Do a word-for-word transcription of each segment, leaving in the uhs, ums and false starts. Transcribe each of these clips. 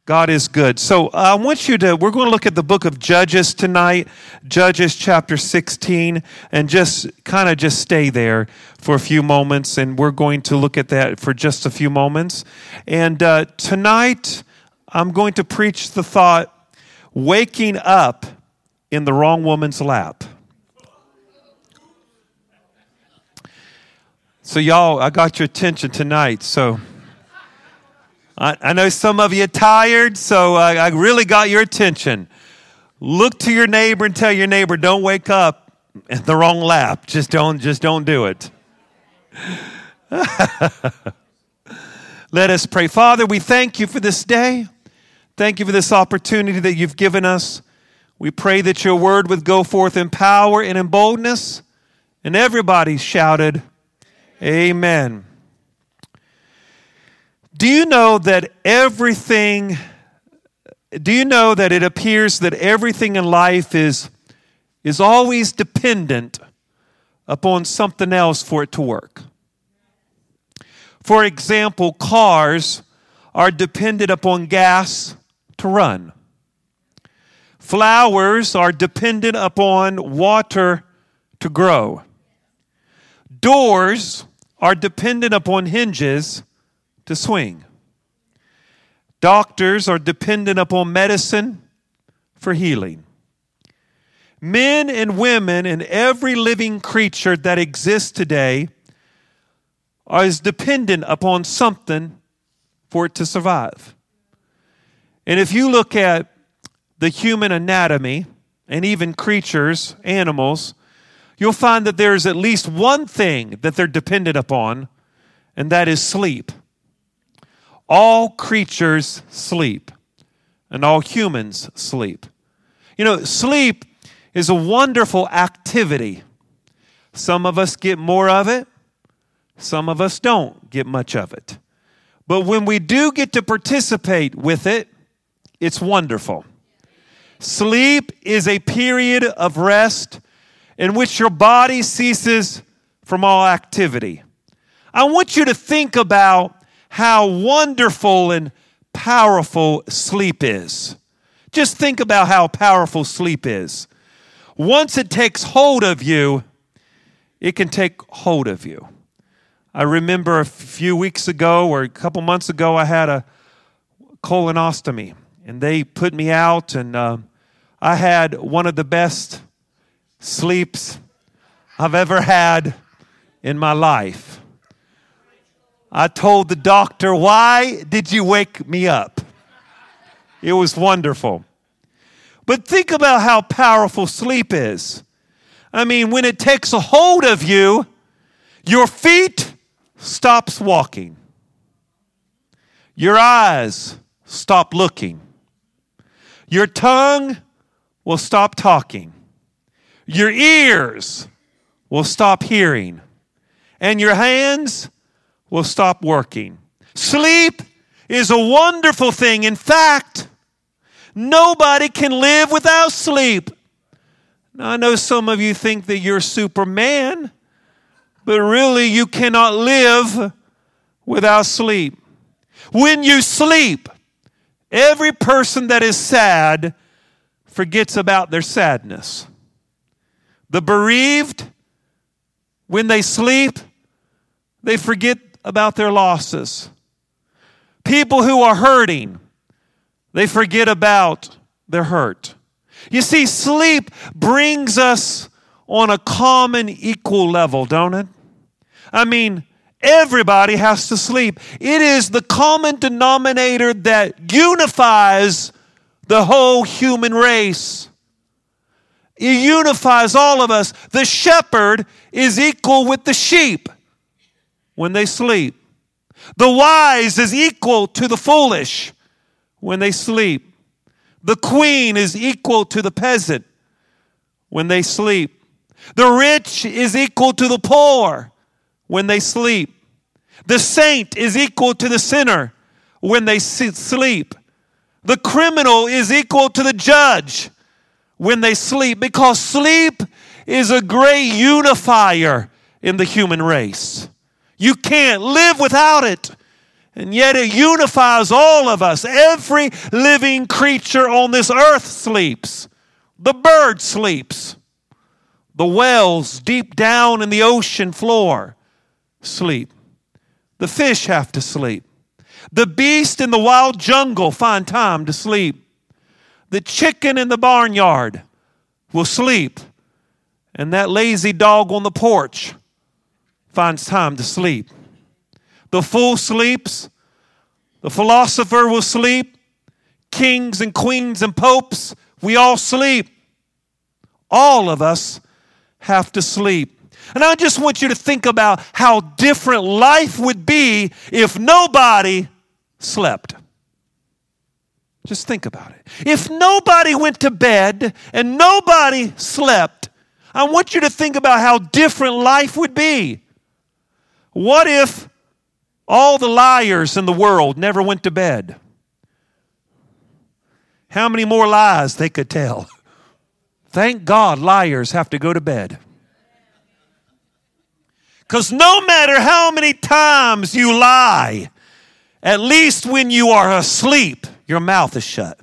God is good. So uh, I want you to, we're going to look at the book of Judges tonight, Judges chapter sixteen, and just kind of just stay there for a few moments, and we're going to look at that for just a few moments. And uh, tonight, I'm going to preach the thought, waking up in the wrong woman's lap. So y'all, I got your attention tonight, so I, I know some of you are tired, so I, I really got your attention. Look to your neighbor and tell your neighbor, don't wake up in the wrong lap. Just don't, just don't do it. Let us pray. Father, we thank you for this day. Thank you for this opportunity that you've given us. We pray that your word would go forth in power and in boldness. And everybody shouted, amen. Do you know that everything, do you know that it appears that everything in life is, is always dependent upon something else for it to work? For example, cars are dependent upon gas to run. Flowers are dependent upon water to grow. Doors are dependent upon hinges to swing. Doctors are dependent upon medicine for healing. Men and women and every living creature that exists today is dependent upon something for it to survive. And if you look at the human anatomy and even creatures, animals, you'll find that there's at least one thing that they're dependent upon, and that is sleep. All creatures sleep, and all humans sleep. You know, sleep is a wonderful activity. Some of us get more of it. Some of us don't get much of it. But when we do get to participate with it, it's wonderful. Sleep is a period of rest in which your body ceases from all activity. I want you to think about how wonderful and powerful sleep is. Just think about how powerful sleep is. Once it takes hold of you, it can take hold of you. I remember a few weeks ago or a couple months ago, I had a colonoscopy, and they put me out, and uh, I had one of the best sleeps I've ever had in my life. I told the doctor, why did you wake me up? It was wonderful. But think about how powerful sleep is. I mean, when it takes a hold of you, your feet stops walking. Your eyes stop looking. Your tongue will stop talking. Your ears will stop hearing. And your hands will stop working. Sleep is a wonderful thing. In fact, nobody can live without sleep. Now, I know some of you think that you're Superman, but really you cannot live without sleep. When you sleep, every person that is sad forgets about their sadness. The bereaved, when they sleep, they forget about their losses. People who are hurting, they forget about their hurt. You see, sleep brings us on a common equal level, don't it? I mean, everybody has to sleep. It is the common denominator that unifies the whole human race. It unifies all of us. The shepherd is equal with the sheep when they sleep. The wise is equal to the foolish when they sleep. The queen is equal to the peasant when they sleep. The rich is equal to the poor when they sleep. The saint is equal to the sinner when they sleep. The criminal is equal to the judge when they sleep, because sleep is a great unifier in the human race. You can't live without it. And yet it unifies all of us. Every living creature on this earth sleeps. The bird sleeps. The whales deep down in the ocean floor sleep. The fish have to sleep. The beast in the wild jungle find time to sleep. The chicken in the barnyard will sleep. And that lazy dog on the porch finds time to sleep. The fool sleeps. The philosopher will sleep. Kings and queens and popes, we all sleep. All of us have to sleep. And I just want you to think about how different life would be if nobody slept. Just think about it. If nobody went to bed and nobody slept, I want you to think about how different life would be. What if all the liars in the world never went to bed? How many more lies they could tell? Thank God liars have to go to bed. Because no matter how many times you lie, at least when you are asleep, your mouth is shut.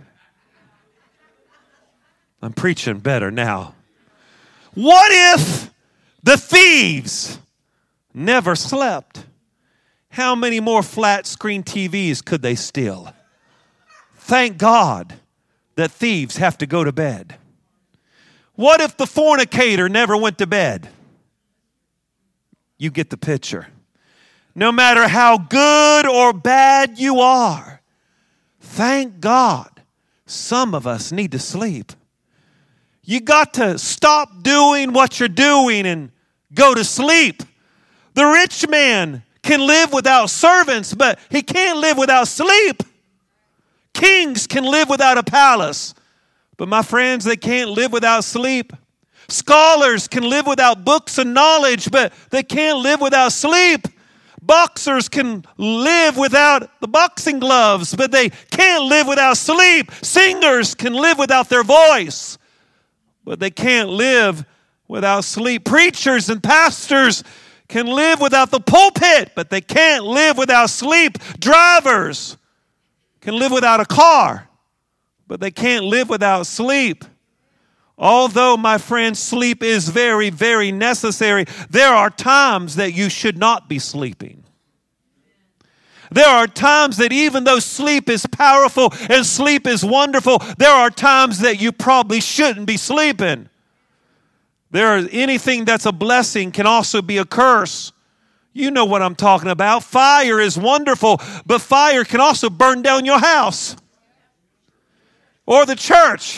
I'm preaching better now. What if the thieves never slept? How many more flat screen T Vs could they steal? Thank God that thieves have to go to bed. What if the fornicator never went to bed? You get the picture. No matter how good or bad you are, thank God some of us need to sleep. You got to stop doing what you're doing and go to sleep. The rich man can live without servants, but he can't live without sleep. Kings can live without a palace, but my friends, they can't live without sleep. Scholars can live without books and knowledge, but they can't live without sleep. Boxers can live without the boxing gloves, but they can't live without sleep. Singers can live without their voice, but they can't live without sleep. Preachers and pastors can live without the pulpit, but they can't live without sleep. Drivers can live without a car, but they can't live without sleep. Although, my friends, sleep is very, very necessary, there are times that you should not be sleeping. There are times that even though sleep is powerful and sleep is wonderful, there are times that you probably shouldn't be sleeping. There is anything that's a blessing can also be a curse. You know what I'm talking about. Fire is wonderful, but fire can also burn down your house or the church.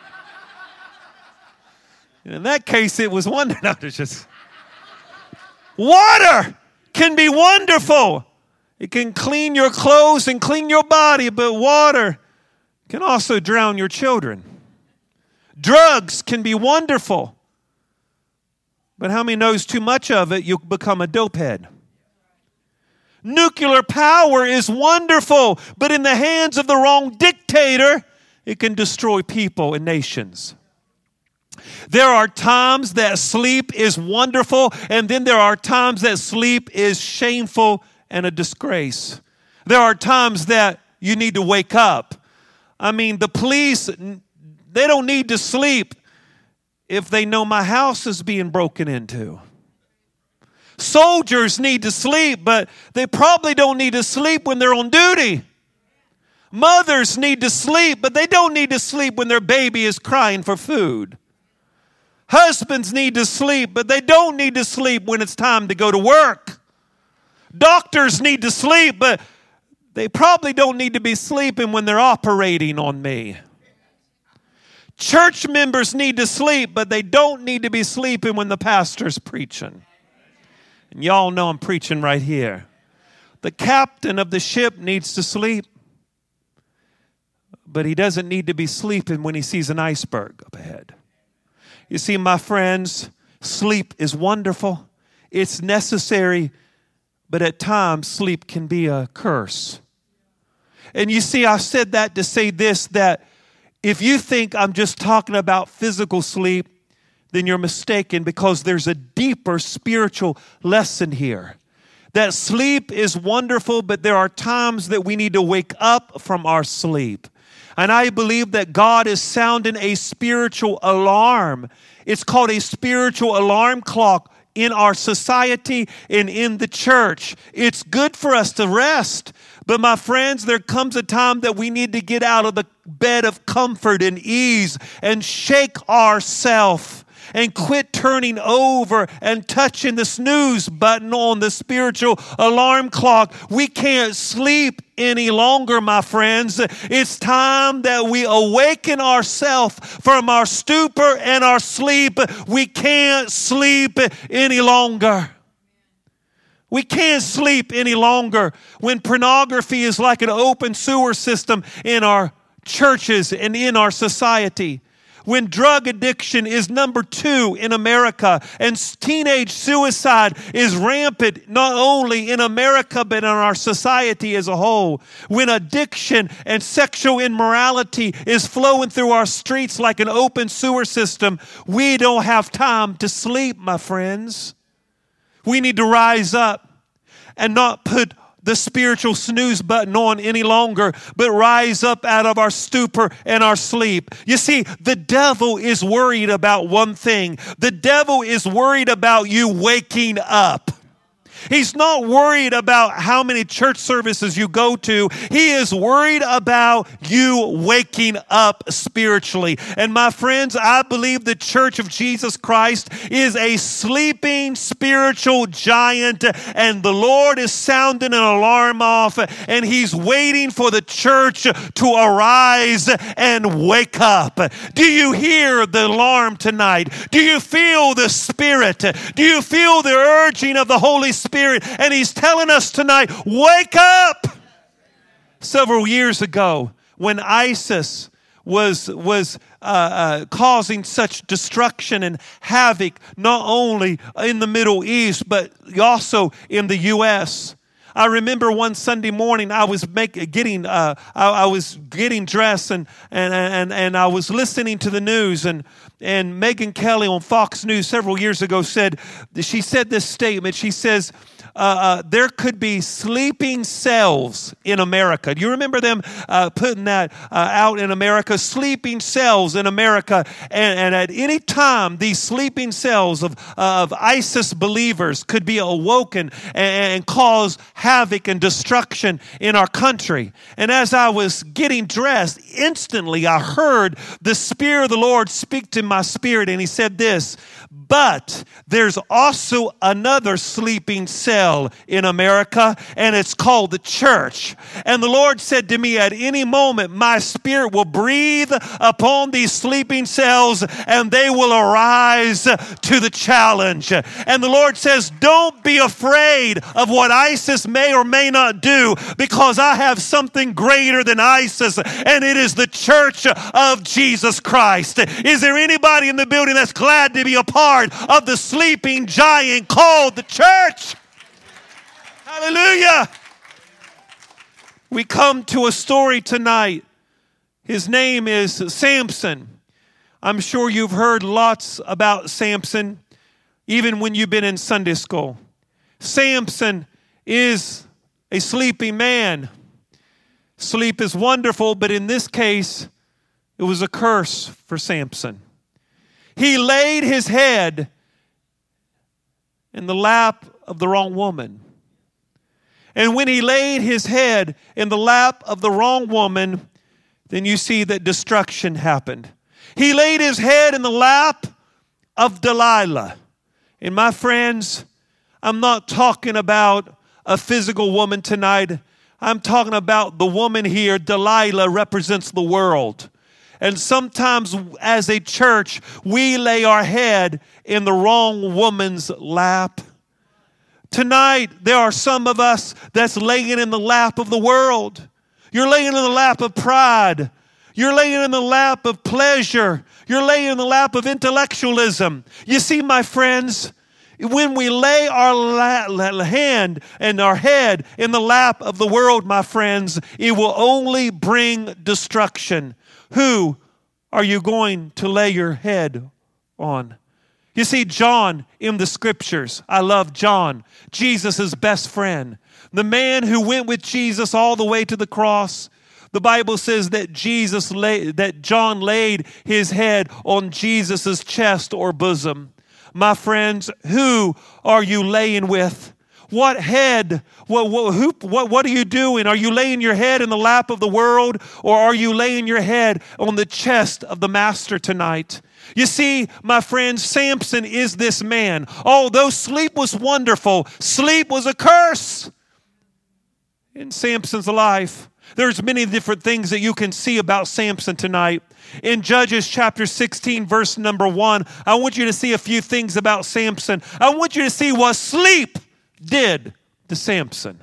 In that case, it was wonderful. No, it's just water can be wonderful. It can clean your clothes and clean your body, but water can also drown your children. Drugs can be wonderful, but how many knows too much of it, you'll become a dopehead. Nuclear power is wonderful, but in the hands of the wrong dictator, it can destroy people and nations. There are times that sleep is wonderful, and then there are times that sleep is shameful and a disgrace. There are times that you need to wake up. I mean, the police, they don't need to sleep if they know my house is being broken into. Soldiers need to sleep, but they probably don't need to sleep when they're on duty. Mothers need to sleep, but they don't need to sleep when their baby is crying for food. Husbands need to sleep, but they don't need to sleep when it's time to go to work. Doctors need to sleep, but they probably don't need to be sleeping when they're operating on me. Church members need to sleep, but they don't need to be sleeping when the pastor's preaching. And y'all know I'm preaching right here. The captain of the ship needs to sleep, but he doesn't need to be sleeping when he sees an iceberg up ahead. You see, my friends, sleep is wonderful. It's necessary, but at times sleep can be a curse. And you see, I said that to say this, that if you think I'm just talking about physical sleep, then you're mistaken, because there's a deeper spiritual lesson here that sleep is wonderful, but there are times that we need to wake up from our sleep. And I believe that God is sounding a spiritual alarm. It's called a spiritual alarm clock in our society and in the church. It's good for us to rest. But my friends, there comes a time that we need to get out of the bed of comfort and ease and shake ourselves and quit turning over and touching the snooze button on the spiritual alarm clock. We can't sleep any longer, my friends. It's time that we awaken ourselves from our stupor and our sleep. We can't sleep any longer. We can't sleep any longer when pornography is like an open sewer system in our churches and in our society. When drug addiction is number two in America and teenage suicide is rampant not only in America but in our society as a whole. When addiction and sexual immorality is flowing through our streets like an open sewer system, we don't have time to sleep, my friends. We need to rise up and not put the spiritual snooze button on any longer, but rise up out of our stupor and our sleep. You see, the devil is worried about one thing. The devil is worried about you waking up. He's not worried about how many church services you go to. He is worried about you waking up spiritually. And my friends, I believe the Church of Jesus Christ is a sleeping spiritual giant, and the Lord is sounding an alarm off, and He's waiting for the church to arise and wake up. Do you hear the alarm tonight? Do you feel the Spirit? Do you feel the urging of the Holy Spirit? And He's telling us tonight, wake up! Several years ago, when ISIS was, was uh, uh, causing such destruction and havoc, not only in the Middle East, but also in the U S, I remember one Sunday morning I was make, getting uh, I, I was getting dressed and, and and and I was listening to the news, and and Megyn Kelly on Fox News several years ago said she said this statement. She says, Uh, uh, there could be sleeping cells in America. Do you remember them uh, putting that uh, out in America? Sleeping cells in America. And, and at any time, these sleeping cells of, uh, of ISIS believers could be awoken and, and cause havoc and destruction in our country. And as I was getting dressed, instantly I heard the Spirit of the Lord speak to my spirit, and He said this, but there's also another sleeping cell in America, and it's called the church. And the Lord said to me, at any moment, my Spirit will breathe upon these sleeping cells, and they will arise to the challenge. And the Lord says, don't be afraid of what ISIS may or may not do, because I have something greater than ISIS, and it is the church of Jesus Christ. Is there anybody in the building that's glad to be a part of the sleeping giant called the church? Hallelujah. We come to a story tonight. His name is Samson. I'm sure you've heard lots about Samson, even when you've been in Sunday school. Samson is a sleeping man. Sleep is wonderful, but in this case, it was a curse for Samson. He laid his head in the lap of the wrong woman. And when he laid his head in the lap of the wrong woman, then you see that destruction happened. He laid his head in the lap of Delilah. And my friends, I'm not talking about a physical woman tonight. I'm talking about the woman here. Delilah represents the world. And sometimes as a church, we lay our head in the wrong woman's lap. Tonight, there are some of us that's laying in the lap of the world. You're laying in the lap of pride. You're laying in the lap of pleasure. You're laying in the lap of intellectualism. You see, my friends, when we lay our la- la- hand and our head in the lap of the world, my friends, it will only bring destruction. Who are you going to lay your head on? You see, John in the scriptures, I love John, Jesus' best friend, the man who went with Jesus all the way to the cross. The Bible says that Jesus lay, that John laid his head on Jesus' chest or bosom. My friends, who are you laying with? What head? What, what, who, what, what are you doing? Are you laying your head in the lap of the world, or are you laying your head on the chest of the Master tonight? You see, my friends, Samson is this man. Although sleep was wonderful, sleep was a curse in Samson's life. There's many different things that you can see about Samson tonight. In Judges chapter sixteen, verse number one, I want you to see a few things about Samson. I want you to see what sleep did to Samson.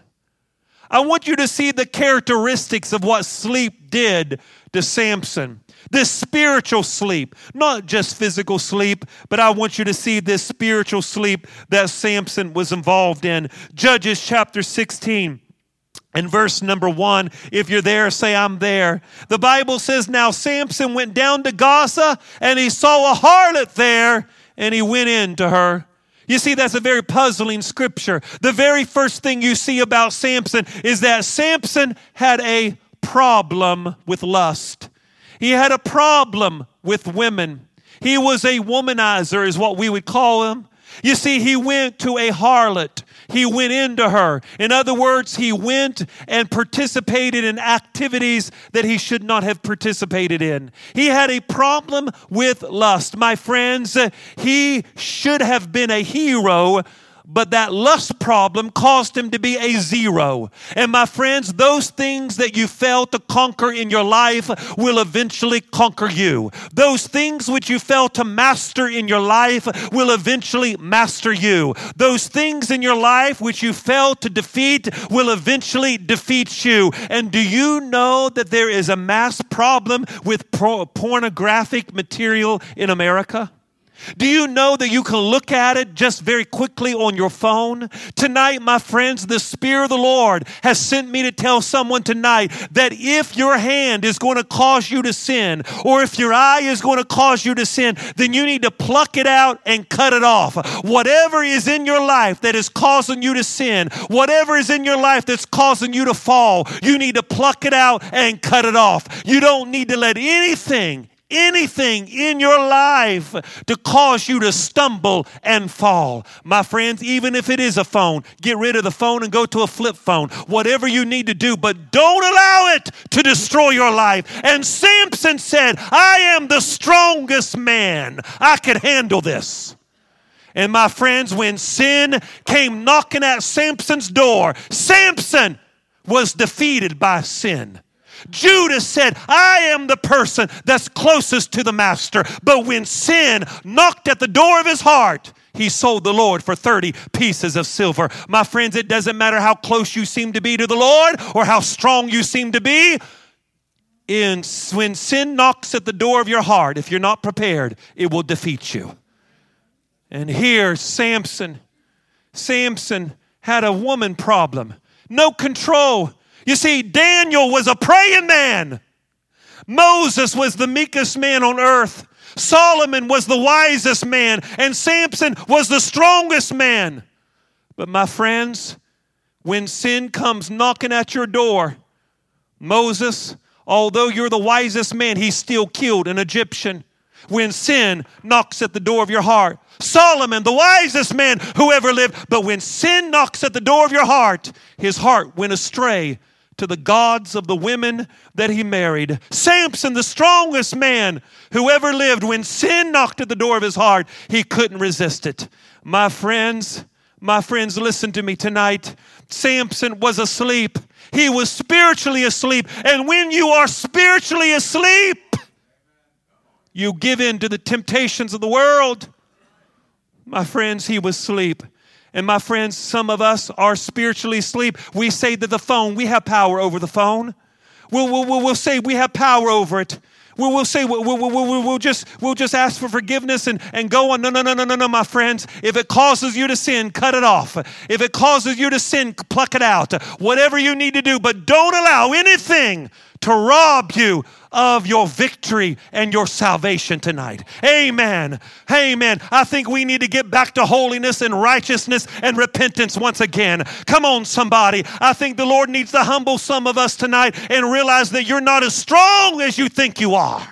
I want you to see the characteristics of what sleep did to Samson. This spiritual sleep, not just physical sleep, but I want you to see this spiritual sleep that Samson was involved in. Judges chapter sixteen. And verse number one, if you're there, say, I'm there. The Bible says, now Samson went down to Gaza, and he saw a harlot there, and he went in to her. You see, that's a very puzzling scripture. The very first thing you see about Samson is that Samson had a problem with lust. He had a problem with women. He was a womanizer, is what we would call him. You see, he went to a harlot. He went into her. In other words, he went and participated in activities that he should not have participated in. He had a problem with lust. My friends, he should have been a hero, but that lust problem caused him to be a zero. And my friends, those things that you failed to conquer in your life will eventually conquer you. Those things which you failed to master in your life will eventually master you. Those things in your life which you failed to defeat will eventually defeat you. And do you know that there is a mass problem with pro- pornographic material in America? Do you know that you can look at it just very quickly on your phone? Tonight, my friends, the Spirit of the Lord has sent me to tell someone tonight that if your hand is going to cause you to sin, or if your eye is going to cause you to sin, then you need to pluck it out and cut it off. Whatever is in your life that is causing you to sin, whatever is in your life that's causing you to fall, you need to pluck it out and cut it off. You don't need to let anything anything in your life to cause you to stumble and fall. My friends, even if it is a phone, get rid of the phone and go to a flip phone. Whatever you need to do, but don't allow it to destroy your life. And Samson said, I am the strongest man. I can handle this. And my friends, when sin came knocking at Samson's door, Samson was defeated by sin. Judas said, I am the person that's closest to the Master. But when sin knocked at the door of his heart, he sold the Lord for thirty pieces of silver. My friends, it doesn't matter how close you seem to be to the Lord or how strong you seem to be. In, when sin knocks at the door of your heart, if you're not prepared, it will defeat you. And here, Samson, Samson had a woman problem. No control. You see, Daniel was a praying man. Moses was the meekest man on earth. Solomon was the wisest man. And Samson was the strongest man. But my friends, when sin comes knocking at your door, Moses, although you're the wisest man, he still killed an Egyptian. When sin knocks at the door of your heart, Solomon, the wisest man who ever lived, but when sin knocks at the door of your heart, his heart went astray to the gods of the women that he married. Samson, the strongest man who ever lived, when sin knocked at the door of his heart, he couldn't resist it. My friends, my friends, listen to me tonight. Samson was asleep. He was spiritually asleep. And when you are spiritually asleep, you give in to the temptations of the world. My friends, he was asleep. And my friends, some of us are spiritually asleep. We say that the phone, we have power over the phone. We'll, we'll, we'll say we have power over it. We'll, we'll say we'll, we'll, we'll, we'll, just, we'll just ask for forgiveness and, and go on. No, no, no, no, no, no, my friends. If it causes you to sin, cut it off. If it causes you to sin, pluck it out. Whatever you need to do, but don't allow anything to rob you of your victory and your salvation tonight. Amen. Amen. I think we need to get back to holiness and righteousness and repentance once again. Come on, somebody. I think the Lord needs to humble some of us tonight and realize that you're not as strong as you think you are.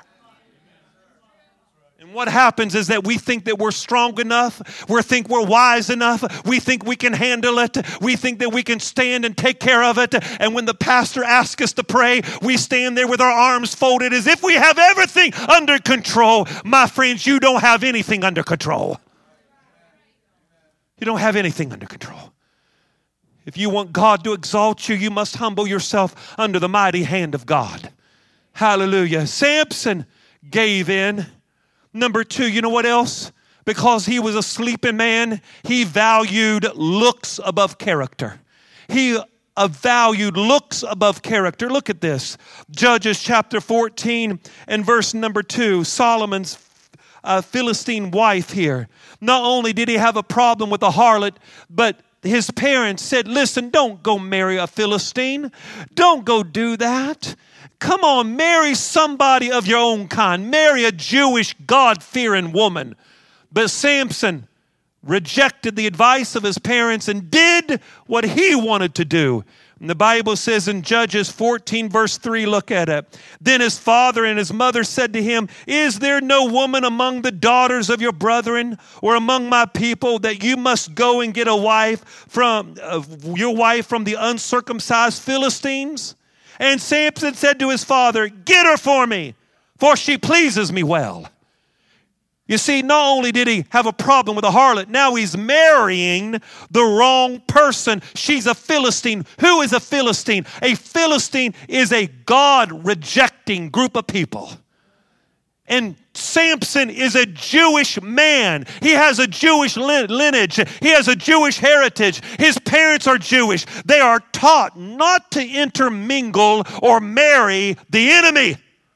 What happens is that we think that we're strong enough. We think we're wise enough. We think we can handle it. We think that we can stand and take care of it. And when the pastor asks us to pray, we stand there with our arms folded as if we have everything under control. My friends, you don't have anything under control. You don't have anything under control. If you want God to exalt you, you must humble yourself under the mighty hand of God. Hallelujah. Samson gave in. Number two, you know what else? Because he was a sleeping man, he valued looks above character. He uh, valued looks above character. Look at this. Judges chapter fourteen and verse number two. Solomon's uh, Philistine wife here. Not only did he have a problem with a harlot, but his parents said, listen, don't go marry a Philistine. Don't go do that. Come on, marry somebody of your own kind. Marry a Jewish, God-fearing woman. But Samson rejected the advice of his parents and did what he wanted to do. And the Bible says in Judges fourteen, verse three, look at it. Then his father and his mother said to him, is there no woman among the daughters of your brethren or among my people that you must go and get a wife from uh, your wife from the uncircumcised Philistines? And Samson said to his father, get her for me, for she pleases me well. You see, not only did he have a problem with a harlot, now he's marrying the wrong person. She's a Philistine. Who is a Philistine? A Philistine is a God-rejecting group of people. And Samson is a Jewish man. He has a Jewish lineage. He has a Jewish heritage. His parents are Jewish. They are taught not to intermingle or marry the enemy.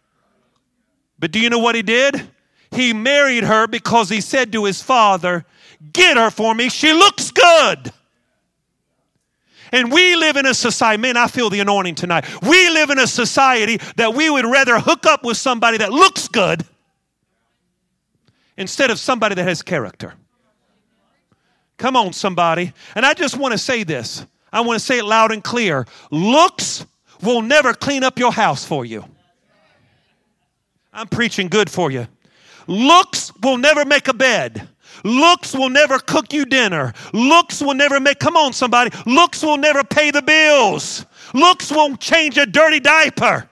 But do you know what he did? He married her because he said to his father, get her for me. She looks good. And we live in a society, man, I feel the anointing tonight. We live in a society that we would rather hook up with somebody that looks good instead of somebody that has character. Come on, somebody. And I just want to say this. I want to say it loud and clear. Looks will never clean up your house for you. I'm preaching good for you. Looks will never make a bed. Looks will never cook you dinner. Looks will never make, come on somebody, looks will never pay the bills. Looks won't change a dirty diaper.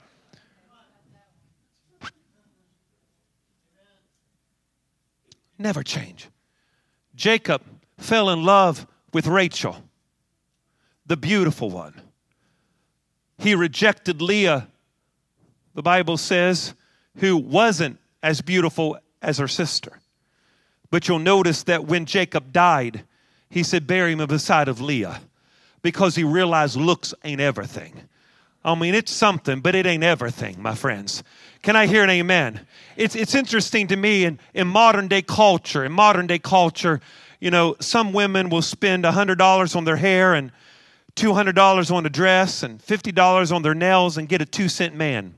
Never change. Jacob fell in love with Rachel, the beautiful one. He rejected Leah, the Bible says, who wasn't as beautiful as her sister. But you'll notice that when Jacob died, he said, bury him beside of Leah, because he realized looks ain't everything. I mean, it's something, but it ain't everything, my friends. Can I hear an amen? It's it's interesting to me in, in modern day culture, in modern day culture, you know, some women will spend one hundred dollars on their hair and two hundred dollars on a dress and fifty dollars on their nails and get a two cent man.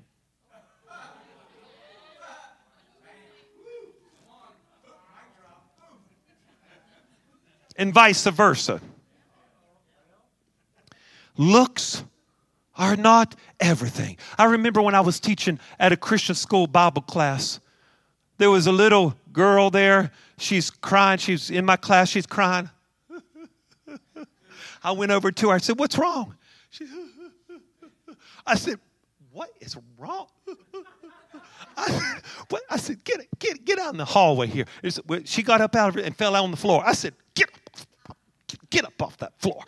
And vice versa. Looks are not everything. I remember when I was teaching at a Christian school Bible class, there was a little girl there. She's crying. She's in my class. She's crying. I went over to her. I said, what's wrong? She, I said, what is wrong? I said, what? I said, get get get out in the hallway here. She got up out of it and fell out on the floor. I said, get up, get up off that floor.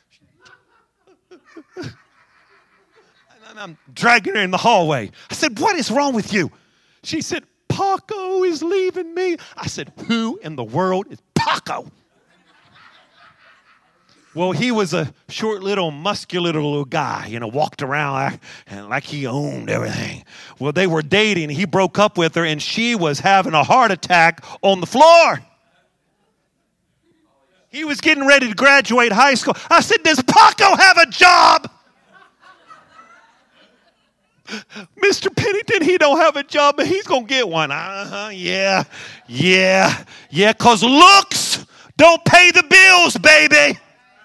And I'm dragging her in the hallway. I said, what is wrong with you? She said, Paco is leaving me. I said, who in the world is Paco? Well, he was a short little muscular little guy, you know, walked around like, and like he owned everything. Well, they were dating. He broke up with her, and she was having a heart attack on the floor. He was getting ready to graduate high school. I said, does Paco have a job? Mister Pennington, he don't have a job, but he's going to get one. Uh-huh, yeah, yeah, yeah, because looks don't pay the bills, baby.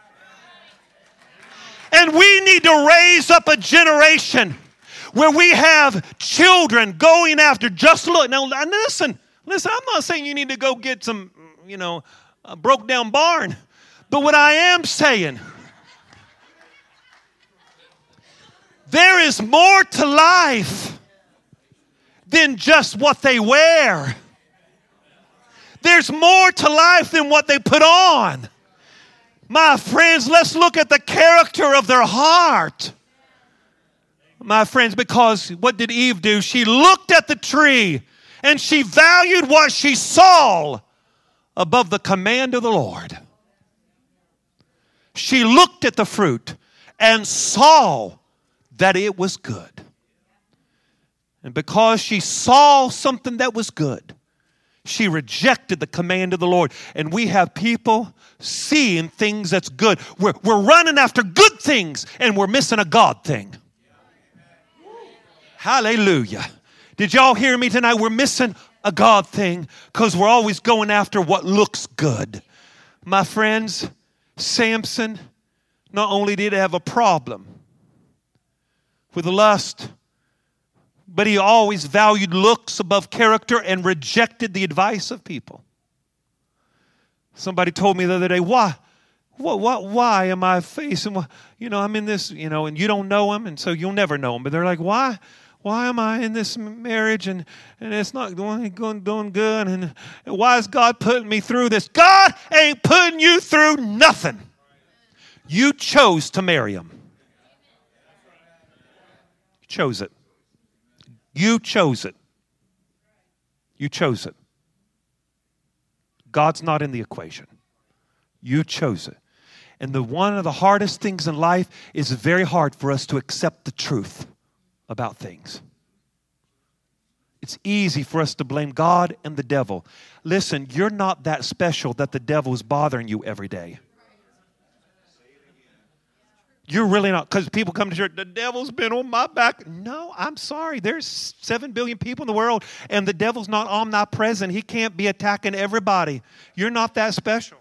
And we need to raise up a generation where we have children going after just look. Now, listen, listen, I'm not saying you need to go get some, you know, a broke down barn. But what I am saying, there is more to life than just what they wear. There's more to life than what they put on. My friends, let's look at the character of their heart. My friends, because what did Eve do? She looked at the tree and she valued what she saw above the command of the Lord. She looked at the fruit and saw that it was good. And because she saw something that was good, she rejected the command of the Lord. And we have people seeing things that's good. We're, we're running after good things and we're missing a God thing. Hallelujah. Did y'all hear me tonight? We're missing a God thing because we're always going after what looks good. My friends, Samson not only did he have a problem with lust, but he always valued looks above character and rejected the advice of people. Somebody told me the other day, why, what, what, why am I facing, you know, I'm in this, you know, and you don't know him, and so you'll never know him. But they're like, why, why am I in this marriage and, and it's not doing, going, doing good? And, and why is God putting me through this? God ain't putting you through nothing. You chose to marry him. You chose it. You chose it. You chose it. God's not in the equation. You chose it. And the one of the hardest things in life is very hard for us to accept the truth about things. It's easy for us to blame God and the devil. Listen, you're not that special that the devil is bothering you every day. You're really not, because people come to church, the devil's been on my back. No, I'm sorry. There's seven billion people in the world, and the devil's not omnipresent. He can't be attacking everybody. You're not that special.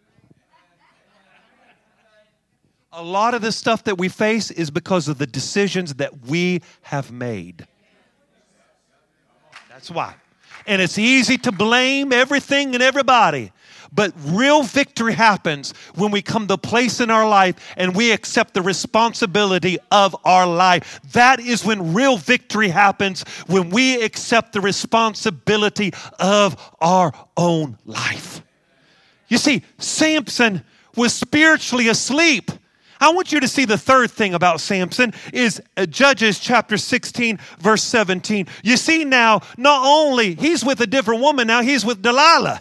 A lot of the stuff that we face is because of the decisions that we have made. That's why. And it's easy to blame everything and everybody. But real victory happens when we come to a place in our life and we accept the responsibility of our life. That is when real victory happens, when we accept the responsibility of our own life. You see, Samson was spiritually asleep. I want you to see the third thing about Samson is Judges chapter sixteen, verse seventeen. You see now, not only he's with a different woman now, he's with Delilah.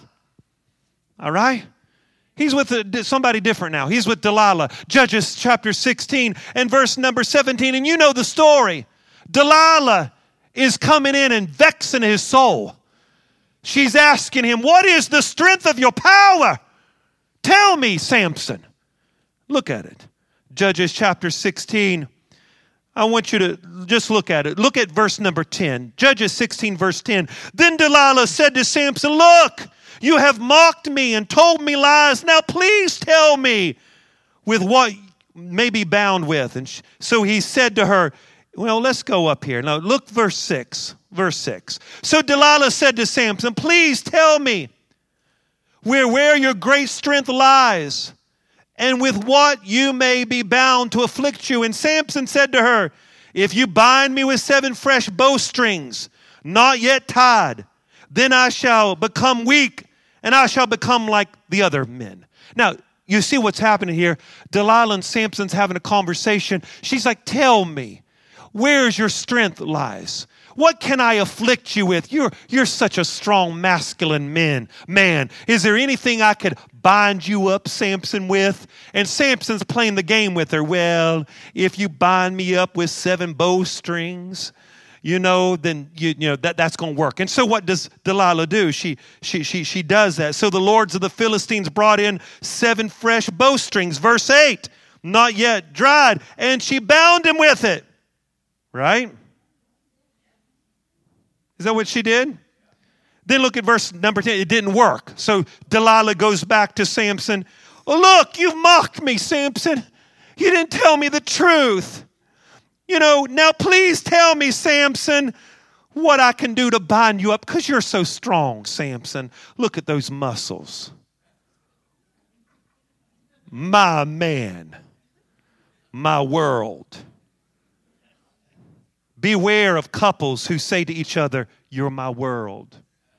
All right? He's with a, somebody different now. He's with Delilah. Judges chapter sixteen and verse number seventeen. And you know the story. Delilah is coming in and vexing his soul. She's asking him, what is the strength of your power? Tell me, Samson. Look at it. Judges chapter sixteen. I want you to just look at it. Look at verse number ten. Judges sixteen, verse ten. Then Delilah said to Samson, look, you have mocked me and told me lies. Now please tell me with what may be bound with. And so he said to her, well, let's go up here. Now look verse six. Verse six. So Delilah said to Samson, please tell me where, where your great strength lies and with what you may be bound to afflict you. And Samson said to her, if you bind me with seven fresh bowstrings, not yet tied, then I shall become weak, and I shall become like the other men. Now, you see what's happening here. Delilah and Samson's having a conversation. She's like, tell me, where's your strength lies? What can I afflict you with? You're, you're such a strong, masculine man. Man, is there anything I could bind you up, Samson, with? And Samson's playing the game with her. Well, if you bind me up with seven bowstrings, you know, then you, you know that, that's going to work. And so what does Delilah do? She, she, she, she does that. So the lords of the Philistines brought in seven fresh bowstrings. Verse eight, not yet dried, and she bound him with it. Right? Is that what she did? Then look at verse number ten. It didn't work. So Delilah goes back to Samson. Oh, look, you've mocked me, Samson. You didn't tell me the truth. You know, now please tell me, Samson, what I can do to bind you up, because you're so strong, Samson. Look at those muscles. My man, my world. Beware of couples who say to each other, you're my world.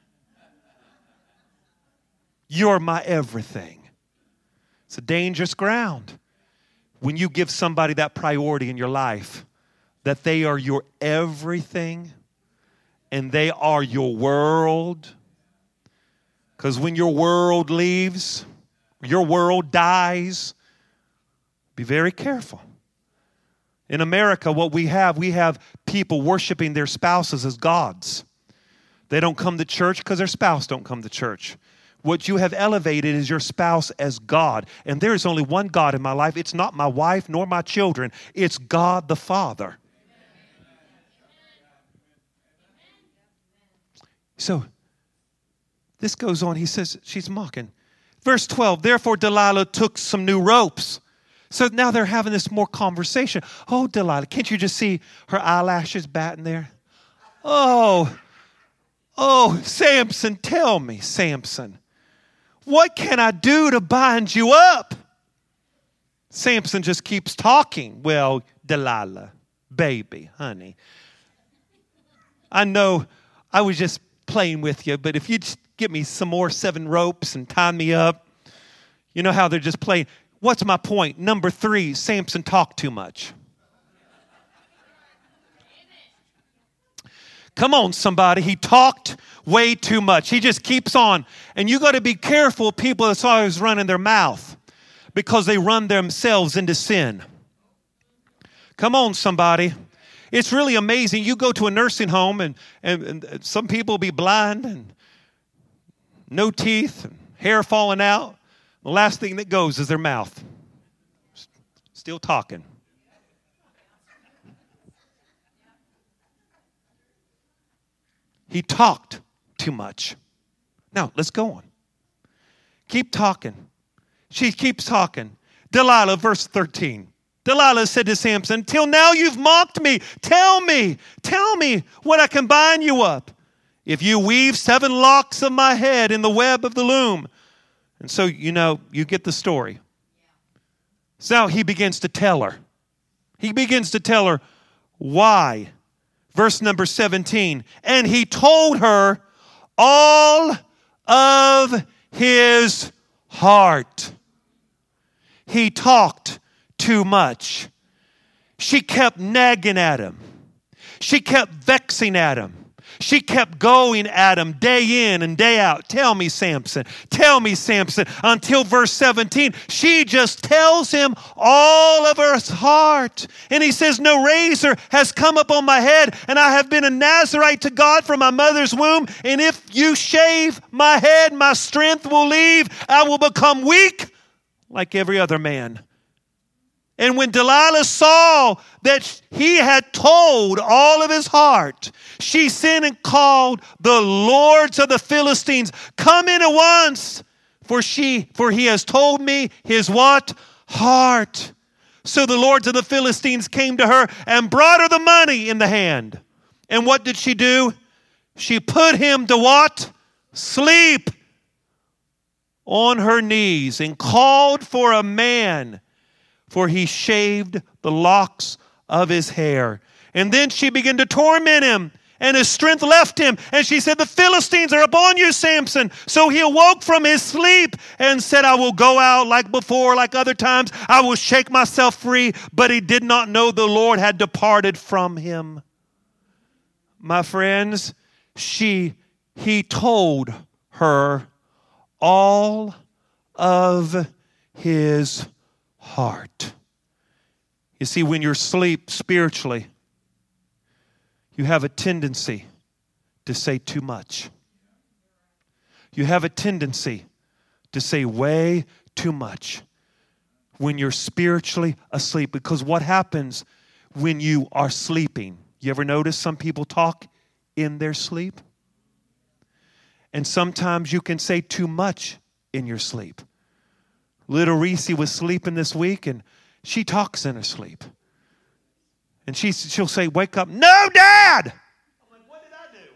You're my everything. It's a dangerous ground when you give somebody that priority in your life, that they are your everything and they are your world. Because when your world leaves, your world dies, be very careful. In America, what we have, we have people worshiping their spouses as gods. They don't come to church because their spouse don't come to church. What you have elevated is your spouse as God. And there is only one God in my life. It's not my wife nor my children. It's God the Father. So this goes on. He says, she's mocking. Verse twelve, therefore Delilah took some new ropes. So now they're having this more conversation. Oh, Delilah, can't you just see her eyelashes batting there? Oh, oh, Samson, tell me, Samson, what can I do to bind you up? Samson just keeps talking. Well, Delilah, baby, honey, I know I was just playing with you, but if you just give me some more seven ropes and tie me up, you know how they're just playing. What's my point? Number three, Samson talked too much. Come on, somebody. He talked way too much. He just keeps on. And you got to be careful of people that's always running their mouth, because they run themselves into sin. Come on, somebody. It's really amazing. You go to a nursing home and, and, and some people will be blind and no teeth and hair falling out. The last thing that goes is their mouth. Still talking. He talked too much. Now, let's go on. Keep talking. She keeps talking. Delilah, verse thirteen. Delilah said to Samson, till now you've mocked me. Tell me, tell me what I can bind you up. If you weave seven locks of my head in the web of the loom. And so, you know, you get the story. So now he begins to tell her. He begins to tell her why. Verse number seventeen. And he told her all of his heart. He talked too much. She kept nagging at him. She kept vexing at him. She kept going at him day in and day out. Tell me, Samson. Tell me, Samson. Until verse seventeen, she just tells him all of her heart. And he says, no razor has come up on my head, and I have been a Nazarite to God from my mother's womb. And if you shave my head, my strength will leave. I will become weak like every other man. And when Delilah saw that he had told all of his heart, she sent and called the lords of the Philistines. Come in at once, for she, for he has told me his what? Heart. So the lords of the Philistines came to her and brought her the money in the hand. And what did she do? She put him to what? Sleep on her knees and called for a man, for he shaved the locks of his hair. And then she began to torment him, and his strength left him. And she said, the Philistines are upon you, Samson. So he awoke from his sleep and said, I will go out like before, like other times. I will shake myself free. But he did not know the Lord had departed from him. My friends, she, he told her all of his heart. You see, when you're asleep spiritually, you have a tendency to say too much. You have a tendency to say way too much when you're spiritually asleep. Because what happens when you are sleeping? You ever notice some people talk in their sleep. And sometimes you can say too much in your sleep. Little Reese was sleeping this week, and she talks in her sleep. And she, she'll say, wake up. No, Dad! I'm like, what did I do?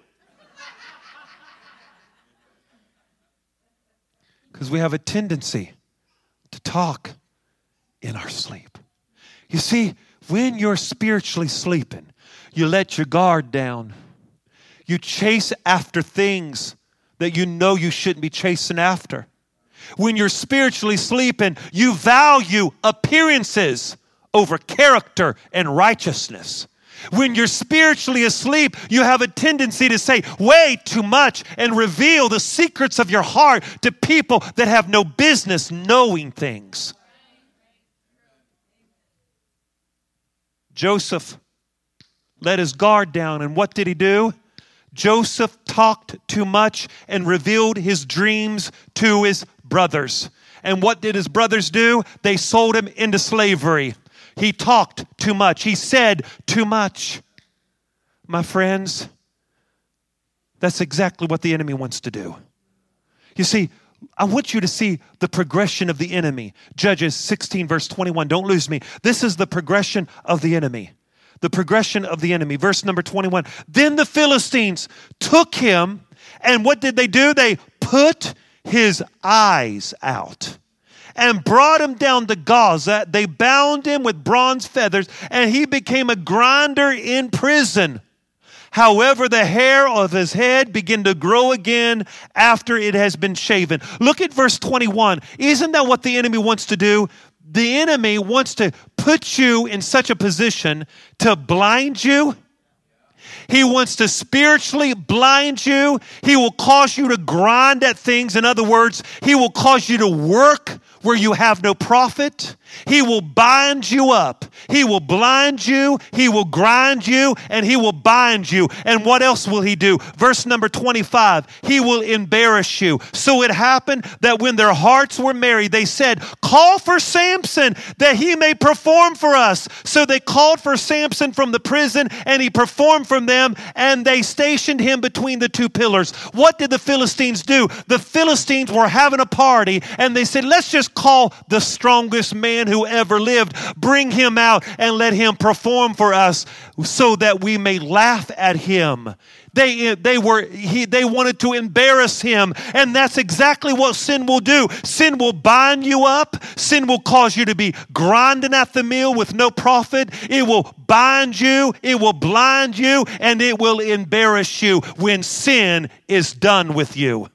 Because we have a tendency to talk in our sleep. You see, when you're spiritually sleeping, you let your guard down. You chase after things that you know you shouldn't be chasing after. When you're spiritually sleeping, you value appearances over character and righteousness. When you're spiritually asleep, you have a tendency to say way too much and reveal the secrets of your heart to people that have no business knowing things. Joseph let his guard down, and what did he do? Joseph talked too much and revealed his dreams to his brothers. And what did his brothers do? They sold him into slavery. He talked too much. He said too much. My friends, that's exactly what the enemy wants to do. You see, I want you to see the progression of the enemy. Judges sixteen, verse twenty-one. Don't lose me. This is the progression of the enemy. The progression of the enemy. Verse number twenty-one. Then the Philistines took him, and what did they do? They put his eyes out and brought him down to Gaza. They bound him with bronze feathers, and he became a grinder in prison. However, the hair of his head began to grow again after it has been shaven. Look at verse twenty-one. Isn't that what the enemy wants to do? The enemy wants to put you in such a position to blind you. He wants to spiritually blind you. He will cause you to grind at things. In other words, he will cause you to work where you have no profit. He will bind you up. He will blind you. He will grind you, and he will bind you. And what else will he do? Verse number twenty-five, he will embarrass you. So it happened that when their hearts were merry, they said, call for Samson that he may perform for us. So they called for Samson from the prison, and he performed from them, and they stationed him between the two pillars. What did the Philistines do? The Philistines were having a party, and they said, let's just call the strongest man who ever lived, bring him out and let him perform for us so that we may laugh at him. They, they were, he, they wanted to embarrass him. And that's exactly what sin will do. Sin will bind you up. Sin will cause you to be grinding at the mill with no profit. It will bind you. It will blind you. And it will embarrass you when sin is done with you.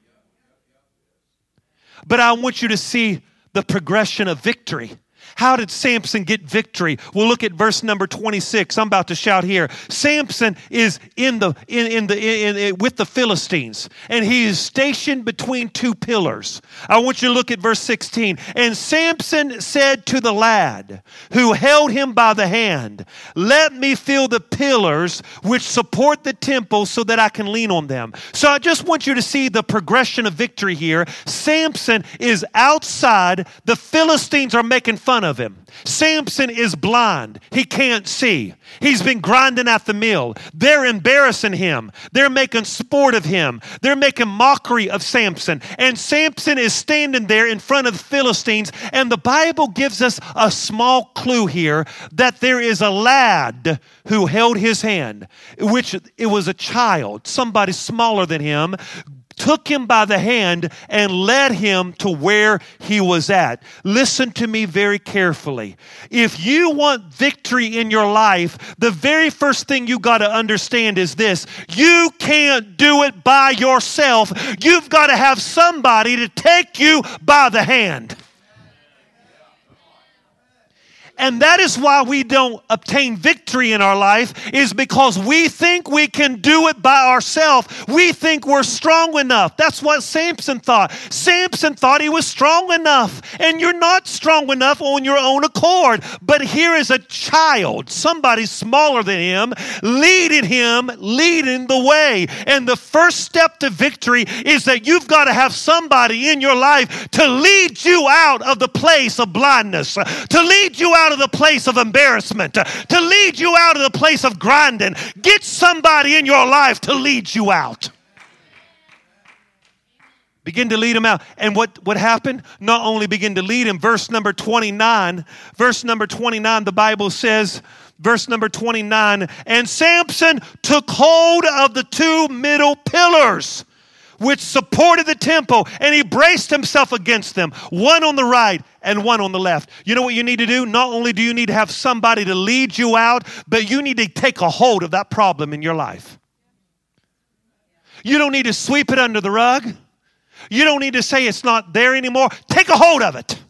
But I want you to see the progression of victory. How did Samson get victory? We'll look at verse number twenty-six. I'm about to shout here. Samson is in the in, in the in, in, with the Philistines, and he is stationed between two pillars. I want you to look at verse sixteen. And Samson said to the lad who held him by the hand, let me feel the pillars which support the temple so that I can lean on them. So I just want you to see the progression of victory here. Samson is outside. The Philistines are making fun of him. Samson is blind. He can't see. He's been grinding at the mill. They're embarrassing him. They're making sport of him. They're making mockery of Samson. And Samson is standing there in front of the Philistines. And the Bible gives us a small clue here that there is a lad who held his hand, which it was a child, somebody smaller than him, took him by the hand and led him to where he was at. Listen to me very carefully. If you want victory in your life, the very first thing you got to understand is this. You can't do it by yourself. You've got to have somebody to take you by the hand. And that is why we don't obtain victory in our life, is because we think we can do it by ourselves. We think we're strong enough. That's what Samson thought. Samson thought he was strong enough. And you're not strong enough on your own accord. But here is a child, somebody smaller than him, leading him, leading the way. And the first step to victory is that you've got to have somebody in your life to lead you out of the place of blindness, to lead you out out of the place of embarrassment, to lead you out of the place of grinding. Get somebody in your life to lead you out. Begin to lead him out. And what, what happened? Not only begin to lead him. Verse number twenty-nine. Verse number twenty-nine, the Bible says, verse number twenty-nine, and Samson took hold of the two middle pillars which supported the temple, and he braced himself against them, one on the right and one on the left. You know what you need to do? Not only do you need to have somebody to lead you out, but you need to take a hold of that problem in your life. You don't need to sweep it under the rug. You don't need to say it's not there anymore. Take a hold of it.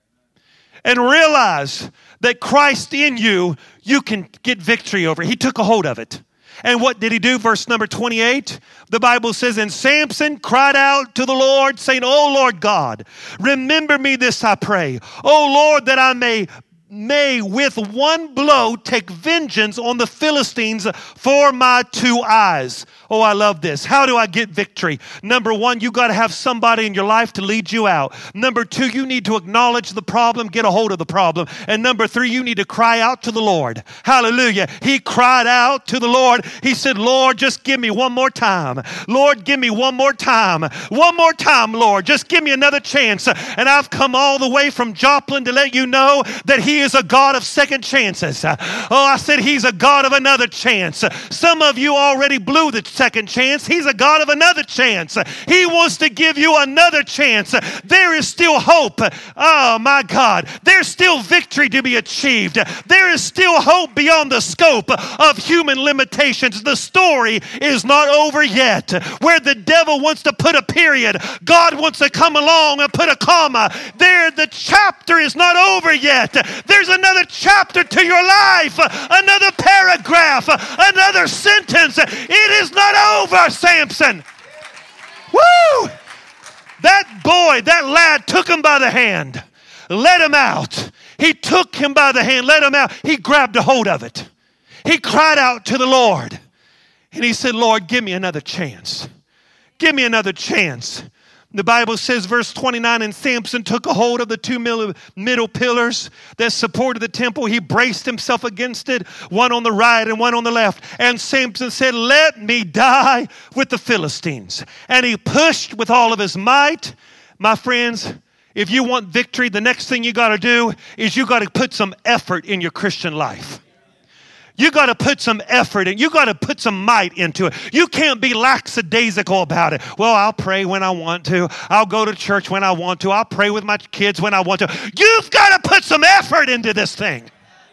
And realize that Christ in you, you can get victory over. He took a hold of it. And what did he do? Verse number twenty-eight, the Bible says, and Samson cried out to the Lord, saying, O Lord God, remember me this, I pray. O Lord, that I may may with one blow take vengeance on the Philistines for my two eyes. Oh, I love this. How do I get victory? Number one, you got to have somebody in your life to lead you out. Number two, you need to acknowledge the problem, get a hold of the problem. And number three, you need to cry out to the Lord. Hallelujah. He cried out to the Lord. He said, Lord, just give me one more time. Lord, give me one more time. One more time, Lord. Just give me another chance. And I've come all the way from Joplin to let you know that he is a God of second chances. Oh, I said he's a God of another chance. Some of you already blew the second chance. He's a God of another chance. He wants to give you another chance. There is still hope. Oh, my God. There's still victory to be achieved. There is still hope beyond the scope of human limitations. The story is not over yet. Where the devil wants to put a period, God wants to come along and put a comma. There, the chapter is not over yet. There's another chapter to your life, another paragraph, another sentence. It is not over, Samson. Woo! That boy, that lad took him by the hand, let him out. He took him by the hand, let him out. He grabbed a hold of it. He cried out to the Lord. And he said, Lord, give me another chance. Give me another chance. The Bible says, verse twenty-nine, and Samson took a hold of the two middle pillars that supported the temple. He braced himself against it, one on the right and one on the left. And Samson said, let me die with the Philistines. And he pushed with all of his might. My friends, if you want victory, the next thing you got to do is you got to put some effort in your Christian life. You got to put some effort in. You got to put some might into it. You can't be lackadaisical about it. Well, I'll pray when I want to. I'll go to church when I want to. I'll pray with my kids when I want to. You've got to put some effort into this thing.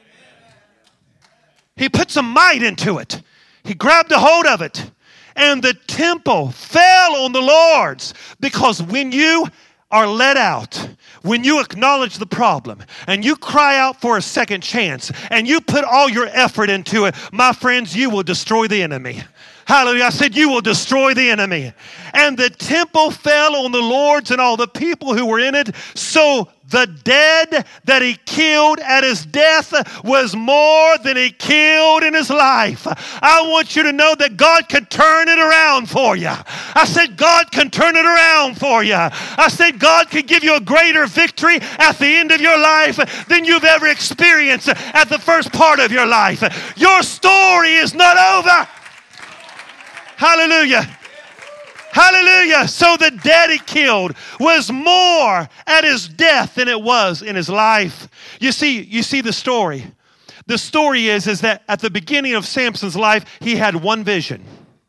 He put some might into it. He grabbed a hold of it. And the temple fell on the Lord's, because when you are let out, when you acknowledge the problem and you cry out for a second chance and you put all your effort into it, my friends, you will destroy the enemy. Hallelujah. I said you will destroy the enemy. And the temple fell on the Lord's and all the people who were in it. So the dead that he killed at his death was more than he killed in his life. I want you to know that God can turn it around for you. I said God can turn it around for you. I said God can give you a greater victory at the end of your life than you've ever experienced at the first part of your life. Your story is not over. Hallelujah. Hallelujah. So the dead he killed was more at his death than it was in his life. You see, you see the story. The story is, is that at the beginning of Samson's life, he had one vision.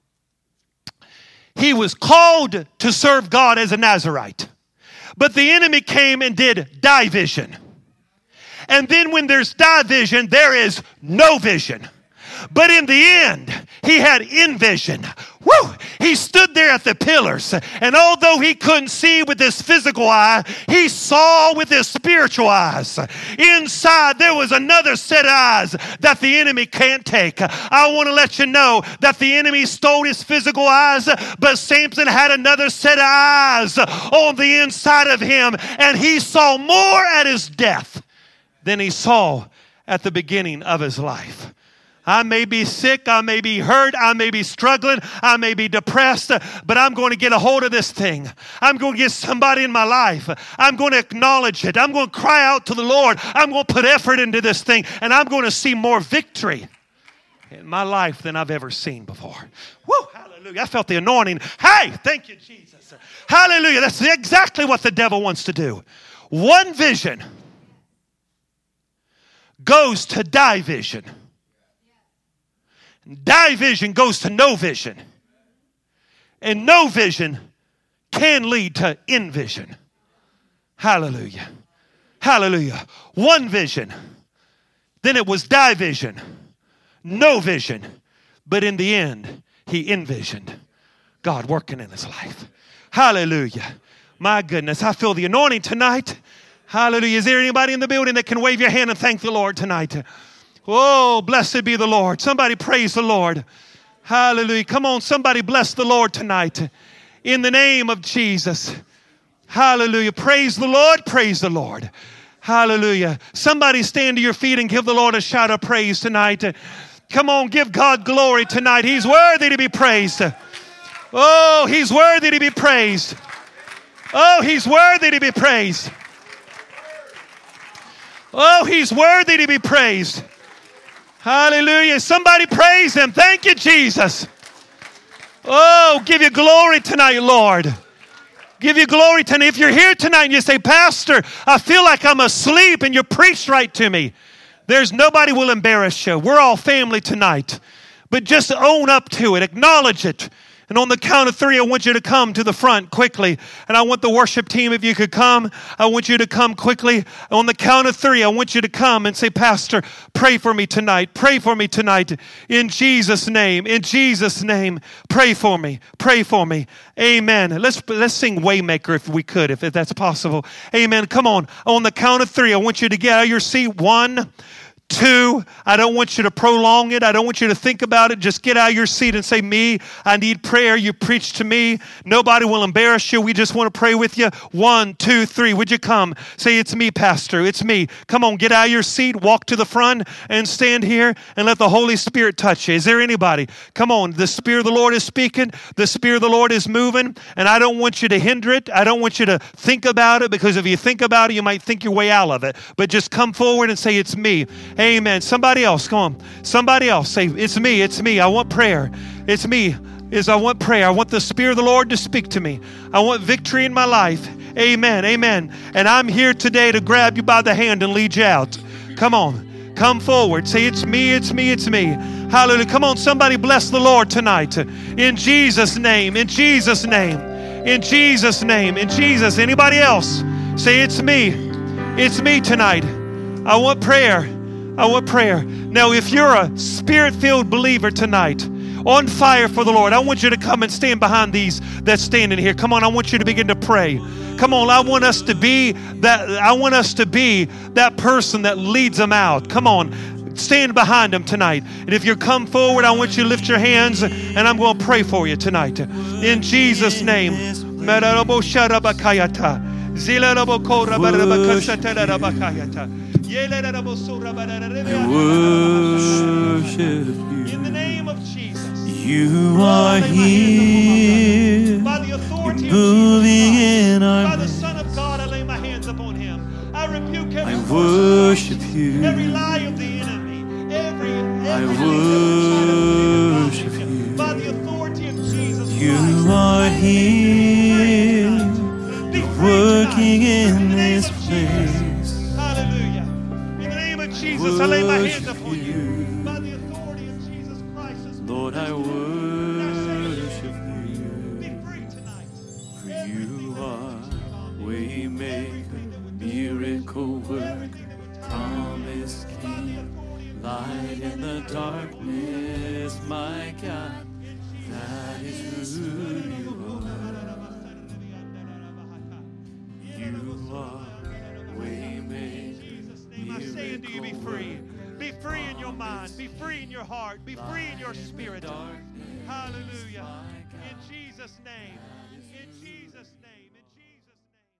He was called to serve God as a Nazirite. But the enemy came and did division. And then when there's division, there is no vision. But in the end, he had envision. Woo! He stood there at the pillars, and although he couldn't see with his physical eye, he saw with his spiritual eyes. Inside, there was another set of eyes that the enemy can't take. I want to let you know that the enemy stole his physical eyes, but Samson had another set of eyes on the inside of him, and he saw more at his death than he saw at the beginning of his life. I may be sick, I may be hurt, I may be struggling, I may be depressed, but I'm going to get a hold of this thing. I'm going to get somebody in my life. I'm going to acknowledge it. I'm going to cry out to the Lord. I'm going to put effort into this thing, and I'm going to see more victory in my life than I've ever seen before. Woo, hallelujah. I felt the anointing. Hey, thank you, Jesus. Hallelujah. That's exactly what the devil wants to do. One vision goes to die vision. Die vision goes to no vision. And no vision can lead to in vision. Hallelujah. Hallelujah. One vision. Then it was die vision. No vision. But in the end, he envisioned God working in his life. Hallelujah. My goodness, I feel the anointing tonight. Hallelujah. Is there anybody in the building that can wave your hand and thank the Lord tonight? Oh, blessed be the Lord. Somebody praise the Lord. Hallelujah. Come on, somebody bless the Lord tonight. In the name of Jesus. Hallelujah. Praise the Lord. Praise the Lord. Hallelujah. Somebody stand to your feet and give the Lord a shout of praise tonight. Come on, give God glory tonight. He's worthy to be praised. Oh, he's worthy to be praised. Oh, he's worthy to be praised. Oh, he's worthy to be praised. Hallelujah. Somebody praise him. Thank you, Jesus. Oh, give you glory tonight, Lord. Give you glory tonight. If you're here tonight and you say, Pastor, I feel like I'm asleep, and you preach right to me, there's nobody will embarrass you. We're all family tonight. But just own up to it. Acknowledge it. And on the count of three, I want you to come to the front quickly. And I want the worship team, if you could come, I want you to come quickly. On the count of three, I want you to come and say, Pastor, pray for me tonight. Pray for me tonight. In Jesus' name. In Jesus' name. Pray for me. Pray for me. Amen. Let's, let's sing Waymaker if we could, if that's possible. Amen. Come on. On the count of three, I want you to get out of your seat. One, two, I don't want you to prolong it. I don't want you to think about it. Just get out of your seat and say, me, I need prayer. You preach to me. Nobody will embarrass you. We just want to pray with you. One, two, three. Would you come? Say, it's me, Pastor. It's me. Come on, get out of your seat. Walk to the front and stand here and let the Holy Spirit touch you. Is there anybody? Come on. The Spirit of the Lord is speaking. The Spirit of the Lord is moving. And I don't want you to hinder it. I don't want you to think about it, because if you think about it, you might think your way out of it. But just come forward and say, it's me. Amen. Somebody else, come on. Somebody else say, it's me, it's me. I want prayer. It's me. Is I want prayer. I want the Spirit of the Lord to speak to me. I want victory in my life. Amen. Amen. And I'm here today to grab you by the hand and lead you out. Come on. Come forward. Say, it's me, it's me, it's me. Hallelujah. Come on. Somebody bless the Lord tonight. In Jesus' name. In Jesus' name. In Jesus' name. In Jesus. Anybody else? Say, it's me. It's me tonight. I want prayer. I want prayer. Now, if you're a Spirit-filled believer tonight, on fire for the Lord, I want you to come and stand behind these that's standing here. Come on, I want you to begin to pray. Come on, I want us to be that. I want us to be that person that leads them out. Come on, stand behind them tonight. And if you come forward, I want you to lift your hands, and I'm going to pray for you tonight. In Jesus' name. I worship you. In the name of Jesus. You are here. By the authority of moving in our By the Son of God, I lay my hands upon him. I rebuke every I worship you. Every lie of the enemy. Every, every I worship you. By the authority of Jesus You Christ. are here. You're working in this place. Jesus, I lay my hands upon you. By the authority of Jesus Christ. Lord, I worship you. Be free tonight. For you are waymaker, miracle worker, promise keeper, light in the darkness, my God. That is who you are. You are waymaker. I'm saying to you, be free. Be free in your mind. Be free in your heart. Be free in your spirit. Hallelujah. In Jesus' name. In Jesus' name.